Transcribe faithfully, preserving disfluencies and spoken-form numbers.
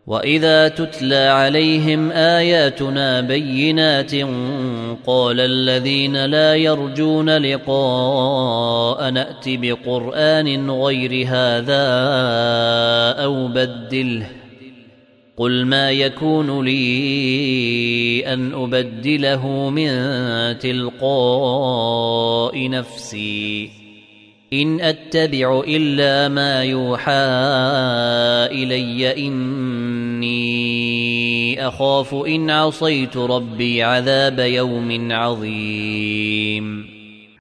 وإذا تتلى عليهم آياتنا بينات قال الذين لا يرجون لقاء نأت بقرآن غير هذا أو بدله قل ما يكون لي أن أبدله من تلقاء نفسي إن أتبع إلا ما يوحى إلي إني أخاف إن عصيت ربي عذاب يوم عظيم